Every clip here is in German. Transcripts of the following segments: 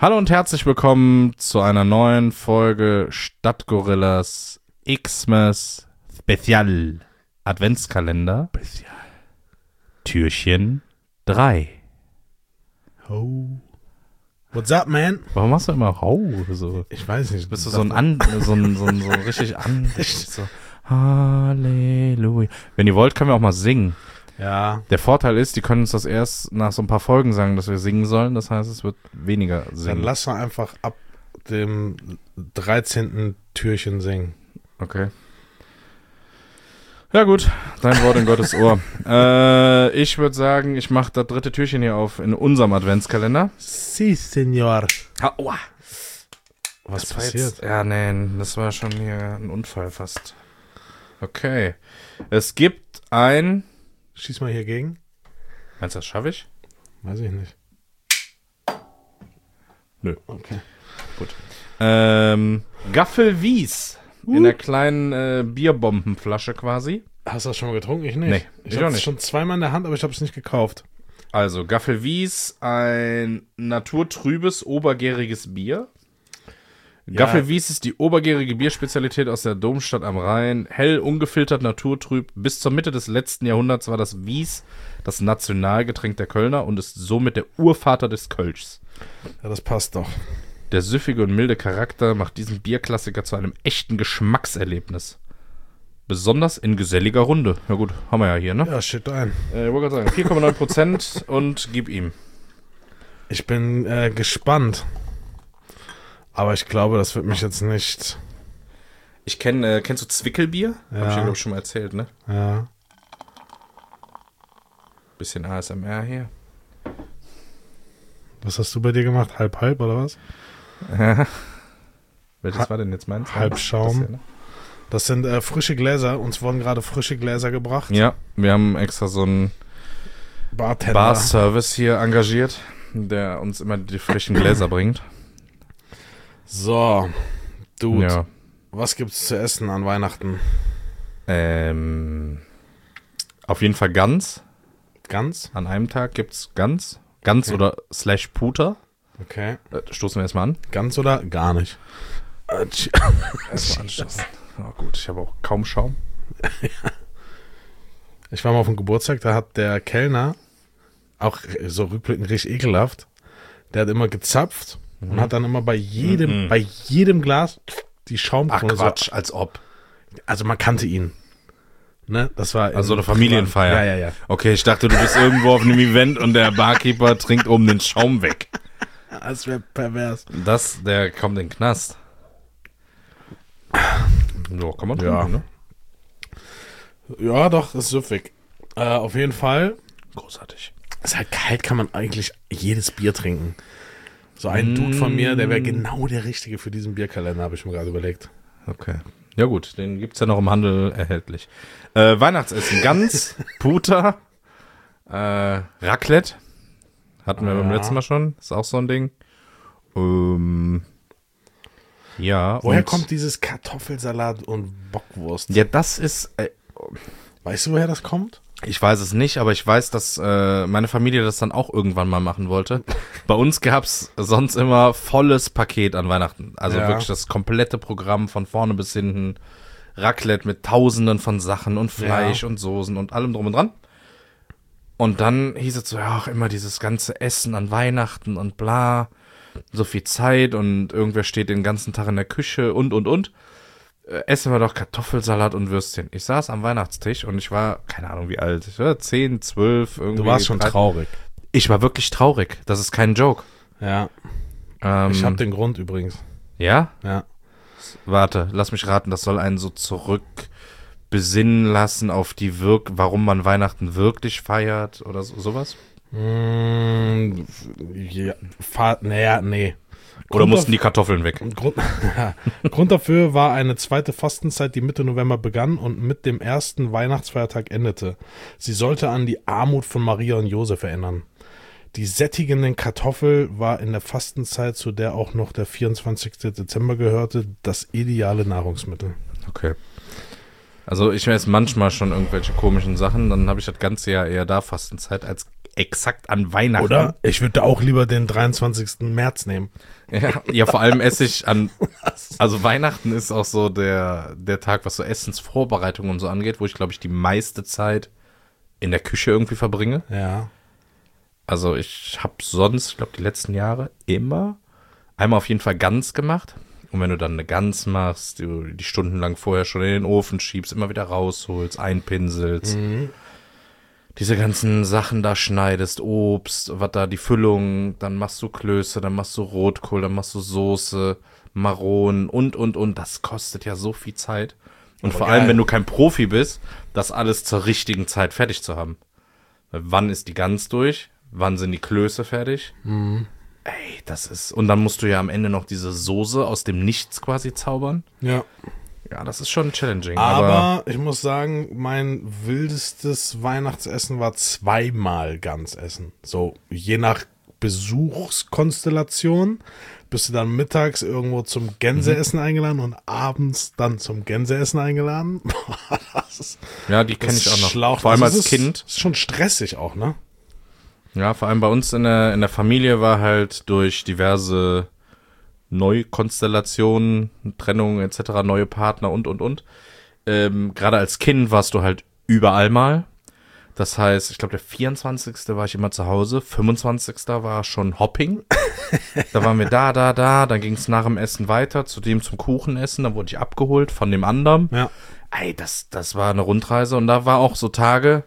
Hallo und herzlich willkommen zu einer neuen Folge Stadtgorillas Xmas Spezial Adventskalender Türchen 3. Oh. What's up, man? Warum machst du immer Rau? So? Ich weiß nicht. Bist du so richtig so Halleluja. Wenn ihr wollt, können wir auch mal singen. Ja. Der Vorteil ist, die können uns das erst nach so ein paar Folgen sagen, dass wir singen sollen. Das heißt, es wird weniger singen. Dann lass doch einfach ab dem 13. Türchen singen. Okay. Ja gut, dein Wort in Gottes Ohr. Ich würde sagen, ich mache das dritte Türchen hier auf in unserem Adventskalender. Si, Senor. Aua. Was Das war passiert? jetzt, ja, nee, das war schon hier ein Unfall fast. Okay. Es gibt ein... Schieß mal hier gegen. Meinst du, das schaffe ich? Weiß ich nicht. Nö. Okay. Gut. Gaffel Wies. In der kleinen Bierbombenflasche quasi. Hast du das schon mal getrunken? Ich nicht. Nee, ich ich habe auch es nicht. schon zweimal in der Hand, aber ich habe es nicht gekauft. Also, Gaffel Wies, ein naturtrübes, obergäriges Bier. Ja. Gaffel Wies ist die obergärige Bierspezialität aus der Domstadt am Rhein. Hell, ungefiltert, naturtrüb. Bis zur Mitte des letzten Jahrhunderts war das Wies das Nationalgetränk der Kölner und ist somit der Urvater des Kölschs. Ja, das passt doch. Der süffige und milde Charakter macht diesen Bierklassiker zu einem echten Geschmackserlebnis. Besonders in geselliger Runde. Ja gut, haben wir ja hier, ne? Ja, shit ein. Ich wollte gerade sagen, 4,9% und gib ihm. Ich bin gespannt. Aber ich glaube, das wird mich jetzt nicht... Kennst du Zwickelbier? Ja. Hab ich ja, glaube ich, schon mal erzählt, ne? Ja. Bisschen ASMR hier. Was hast du bei dir gemacht? Halb, oder was? Welches war denn jetzt meins? Halbschaum. Das hier, ne? Das sind frische Gläser. Uns wurden gerade frische Gläser gebracht. Ja, wir haben extra so einen Bartender. Bar-Service hier engagiert, der uns immer die frischen Gläser bringt. So, Dude, Ja. was gibt's zu essen an Weihnachten? Auf jeden Fall Gans. Gans? An einem Tag gibt's Gans. Gans Okay. oder /Puter. Okay. Stoßen wir erstmal an. Gans oder gar nicht? Erstmal anstoßen. Oh, gut, ich habe auch kaum Schaum. Ich war mal auf dem Geburtstag, da hat der Kellner, auch so rückblickend richtig ekelhaft, der hat immer gezapft und hat dann immer bei jedem Glas die Ach Schaumkrone. Quatsch, als ob. Also man kannte ihn. Ne? Das war Also eine Familienfeier. Ja. Okay, ich dachte, du bist irgendwo auf einem Event und der Barkeeper trinkt oben den Schaum weg. Das wäre pervers. Der kommt in den Knast. So, kann man Ja. trinken, ne? Ja, doch, ist süffig. Auf jeden Fall. Großartig. Ist halt kalt, kann man eigentlich jedes Bier trinken. So ein Dude von mir, der wäre genau der Richtige für diesen Bierkalender, habe ich mir gerade überlegt. Okay. Ja gut, den gibt's ja noch im Handel erhältlich. Weihnachtsessen, Gans, Puter, Raclette. Hatten wir beim letzten Mal schon. Ist auch so ein Ding. Ja. Woher und- kommt dieses Kartoffelsalat und Bockwurst? Ja, das ist... Weißt du, woher das kommt? Ich weiß es nicht, aber ich weiß, dass meine Familie das dann auch irgendwann mal machen wollte. Bei uns gab's sonst immer volles Paket an Weihnachten. Also Ja. wirklich das komplette Programm von vorne bis hinten. Raclette mit Tausenden von Sachen und Fleisch und Soßen und allem drum und dran. Und dann hieß es so, ja, auch immer dieses ganze Essen an Weihnachten und bla. So viel Zeit und irgendwer steht den ganzen Tag in der Küche und. Essen wir doch Kartoffelsalat und Würstchen. Ich saß am Weihnachtstisch und ich war, keine Ahnung wie alt, ich war 10, 12, irgendwie. Du warst schon 13. traurig. Ich war wirklich traurig. Das ist kein Joke. Ja. Ich habe den Grund übrigens. Ja? Ja. Warte, lass mich raten, das soll einen so zurück besinnen lassen auf die warum man Weihnachten wirklich feiert oder sowas? Nee. Oder mussten die Kartoffeln weg? Grund dafür war eine zweite Fastenzeit, die Mitte November begann und mit dem ersten Weihnachtsfeiertag endete. Sie sollte an die Armut von Maria und Josef erinnern. Die sättigenden Kartoffel war in der Fastenzeit, zu der auch noch der 24. Dezember gehörte, das ideale Nahrungsmittel. Okay. Also ich esse manchmal schon irgendwelche komischen Sachen, dann habe ich das ganze Jahr eher da Fastenzeit. Als exakt an Weihnachten. Oder? Ich würde auch lieber den 23. März nehmen. Ja, vor allem esse ich also Weihnachten ist auch so der Tag, was so Essensvorbereitung und so angeht, wo ich, glaube ich, die meiste Zeit in der Küche irgendwie verbringe. Ja. Also ich habe sonst, ich glaube, die letzten Jahre immer einmal auf jeden Fall Gans gemacht. Und wenn du dann eine Gans machst, die stundenlang vorher schon in den Ofen schiebst, immer wieder rausholst, einpinselst, diese ganzen Sachen da schneidest, Obst, was da die Füllung, dann machst du Klöße, dann machst du Rotkohl, dann machst du Soße, Maronen und. Das kostet ja so viel Zeit. Und Aber vor geil. allem, wenn du kein Profi bist, das alles zur richtigen Zeit fertig zu haben. Weil wann ist die Gans durch? Wann sind die Klöße fertig? Ey, das ist... Und dann musst du ja am Ende noch diese Soße aus dem Nichts quasi zaubern. Ja. Ja, das ist schon challenging. Aber ich muss sagen, mein wildestes Weihnachtsessen war zweimal Gansessen. So, je nach Besuchskonstellation bist du dann mittags irgendwo zum Gänseessen eingeladen und abends dann zum Gänseessen eingeladen. Das ist, ja, die kenne ich auch noch. Schlauch. Vor allem Also als es Kind. Ist schon stressig auch, ne? Ja, vor allem bei uns in der Familie war halt durch diverse Neukonstellationen, Trennungen etc., neue Partner und. Gerade als Kind warst du halt überall mal. Das heißt, ich glaube, der 24. war ich immer zu Hause, 25. war schon Hopping. Da waren wir da, dann ging es nach dem Essen weiter, zudem zum Kuchenessen, dann wurde ich abgeholt von dem anderen. Ja. Ey, das war eine Rundreise und da war auch so Tage,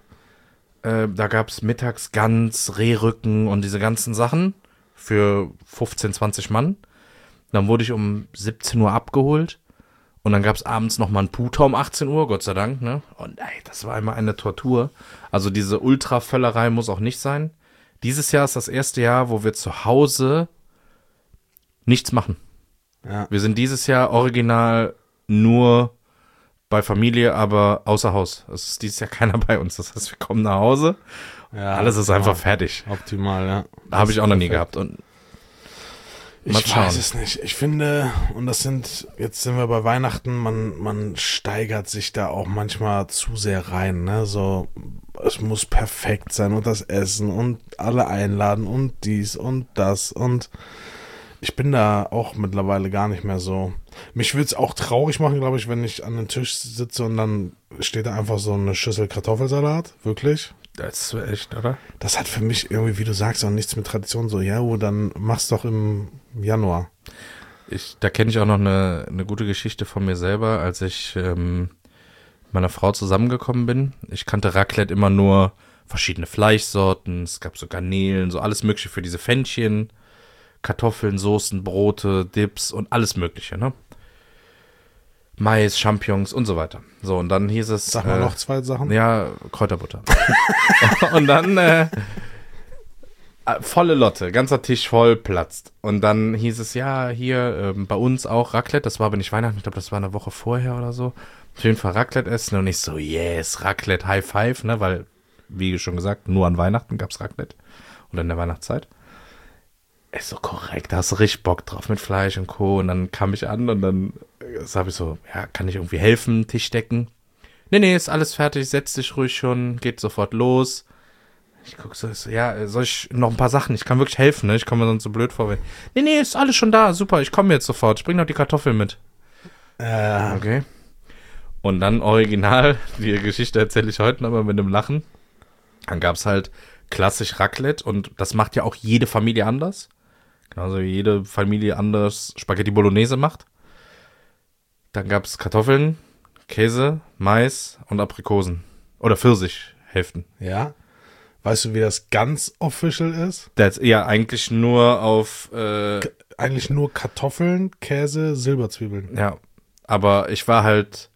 da gab es mittags Gans, Rehrücken und diese ganzen Sachen für 15, 20 Mann. Dann wurde ich um 17 Uhr abgeholt und dann gab es abends nochmal einen Puter um 18 Uhr, Gott sei Dank, ne? Und ey, das war immer eine Tortur. Also diese Ultra-Völlerei muss auch nicht sein. Dieses Jahr ist das erste Jahr, wo wir zu Hause nichts machen. Ja. Wir sind dieses Jahr original nur bei Familie, aber außer Haus. Es ist dieses Jahr keiner bei uns. Das heißt, wir kommen nach Hause, Ja, alles ist genau. einfach fertig. Optimal, ja. Habe ich auch noch nie Perfekt. gehabt. Und Ich mal schauen. weiß es nicht. Ich finde, und jetzt sind wir bei Weihnachten, man steigert sich da auch manchmal zu sehr rein, ne? So, es muss perfekt sein und das Essen und alle einladen und dies und das und ich bin da auch mittlerweile gar nicht mehr so. Mich würde es auch traurig machen, glaube ich, wenn ich an den Tisch sitze und dann steht da einfach so eine Schüssel Kartoffelsalat, wirklich. Das ist echt, oder? Das hat für mich irgendwie, wie du sagst, auch nichts mit Tradition. So, ja, dann mach's doch im Januar. Da kenne ich auch noch eine gute Geschichte von mir selber, als ich mit meiner Frau zusammengekommen bin. Ich kannte Raclette immer nur verschiedene Fleischsorten, es gab so Garnelen, so alles mögliche für diese Pfännchen, Kartoffeln, Soßen, Brote, Dips und alles mögliche, ne? Mais, Champignons und so weiter. So, und dann hieß es... Sag mal noch zwei Sachen. Ja, Kräuterbutter. Und dann volle Lotte, ganzer Tisch voll platzt. Und dann hieß es, ja, hier bei uns auch Raclette. Das war aber nicht Weihnachten, ich glaube, das war eine Woche vorher oder so. Auf jeden Fall Raclette essen und ich so, yes, Raclette, High Five, ne, weil, wie schon gesagt, nur an Weihnachten gab's Raclette. Oder in der Weihnachtszeit. Ist so korrekt, da hast du richtig Bock drauf mit Fleisch und Co. Und dann kam ich an und dann habe ich so, ja, kann ich irgendwie helfen, Tisch decken? Nee, ist alles fertig, setz dich ruhig schon, geht sofort los. Ich guck so, ja, soll ich noch ein paar Sachen? Ich kann wirklich helfen, ne? Ich komme mir sonst so blöd vor. Nee, ist alles schon da, super, ich komme jetzt sofort, ich bring noch die Kartoffeln mit. Okay. Und dann original, die Geschichte erzähle ich heute nochmal mit einem Lachen. Dann gab's halt klassisch Raclette und das macht ja auch jede Familie anders. Genauso wie jede Familie anders Spaghetti Bolognese macht. Dann gab's Kartoffeln, Käse, Mais und Aprikosen. Oder Pfirsichhälften. Ja. Weißt du, wie das ganz official ist? Das ja eigentlich nur auf Eigentlich nur Kartoffeln, Käse, Silberzwiebeln. ja, aber ich war halt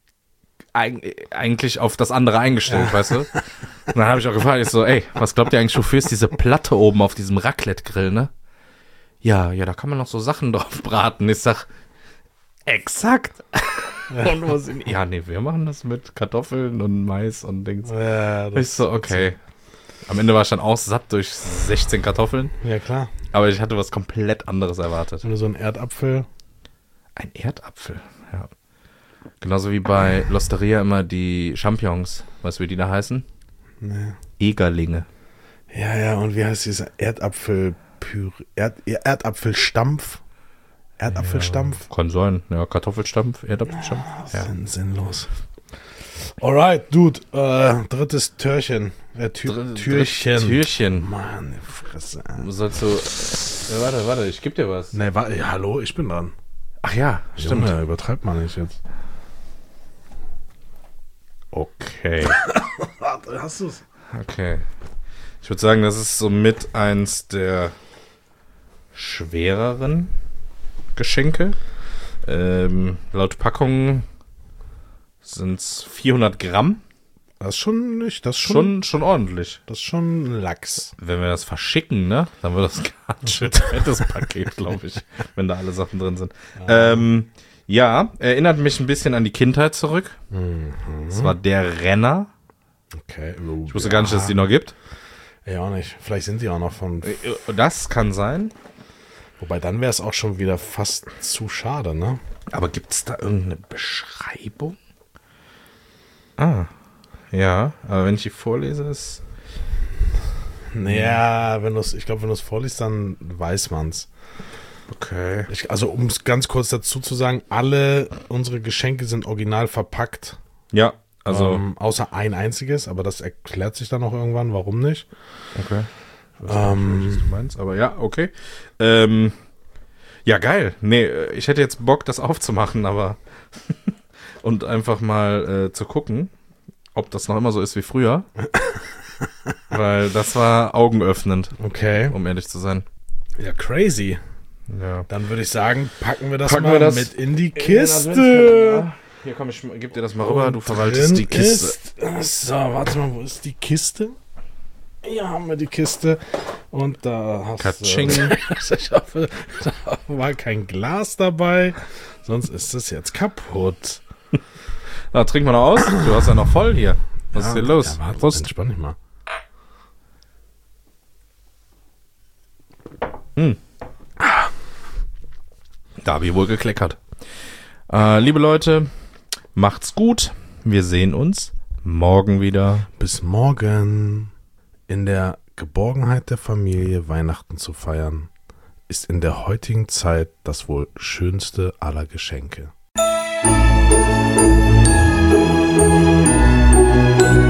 eigentlich auf das andere eingestellt, weißt du? Und dann habe ich auch gefragt, ich so, ey, was glaubt ihr eigentlich, wofür ist diese Platte oben auf diesem Raclette-Grill, ne? Ja, da kann man noch so Sachen drauf braten. Ich sag, exakt. Und wo sind ja, nee, wir machen das mit Kartoffeln und Mais und Dings. Ja, Ich so, okay. Am Ende war ich dann auch satt durch 16 Kartoffeln, Ja, klar. aber ich hatte was komplett anderes erwartet. Wenn du so einen Erdapfel. Ein Erdapfel, ja. Genauso wie bei L'Osteria immer die Champignons, weißt du, wie die da heißen? Nee. Egerlinge. Ja, und wie heißt dieser Erdapfelstampf? Erdapfelstampf? Kann sein. Ja, Kartoffelstampf, Erdapfelstampf. Ja. Sinnlos. Alright, Dude. Drittes Türchen. Türchen. Türchen. Mann, Fresse. Sollst du. Warte, ich geb dir was. Ne, ja, hallo, ich bin dran. Ach ja, stimmt. Junge, übertreibt man nicht jetzt. Okay. Hast du's? Okay. Ich würde sagen, das ist somit eins der schwereren Geschenke. Laut Packung sind es 400 Gramm. Das ist schon nicht, Schon ordentlich. Das ist schon Lachs. Wenn wir das verschicken, ne, dann wird das ganz schön fettes Paket, glaube ich, wenn da alle Sachen drin sind. Ja, erinnert mich ein bisschen an die Kindheit zurück. Das war der Renner. Okay. Ich wusste gar nicht, dass es die noch gibt. Ja, auch nicht. Vielleicht sind die auch noch von... Das kann sein. Wobei, dann wäre es auch schon wieder fast zu schade, ne? Aber gibt es da irgendeine Beschreibung? Ah, ja. Aber wenn ich die vorlese, ist... Naja, ich glaube, wenn du es vorliest, dann weiß man's. Okay. Also, um es ganz kurz dazu zu sagen, alle unsere Geschenke sind original verpackt. Ja, also... außer ein einziges, aber das erklärt sich dann auch irgendwann, warum nicht. Okay. Ich weiß nicht, was du meinst, aber ja, okay. Ja, geil. Nee, ich hätte jetzt Bock, das aufzumachen, aber und einfach mal zu gucken, ob das noch immer so ist wie früher. Weil das war augenöffnend, Okay. um ehrlich zu sein. Ja, crazy. Ja. Dann würde ich sagen, packen wir das Packen mal wir das mit in die Kiste. Hier komm, ich geb dir das mal rüber, du verwaltest Drin die Kiste. So, warte mal, wo ist die Kiste? Hier haben wir die Kiste. Und da hast Katsching. du... Ich hoffe, da war kein Glas dabei. Sonst ist es jetzt kaputt. Na, trink mal noch aus. Du hast ja noch voll hier. Was ist hier los? Ja, warte, Prost. entspann dich mal. Da habe ich wohl gekleckert. Liebe Leute, macht's gut. Wir sehen uns morgen wieder. Bis morgen. In der Geborgenheit der Familie Weihnachten zu feiern, ist in der heutigen Zeit das wohl schönste aller Geschenke.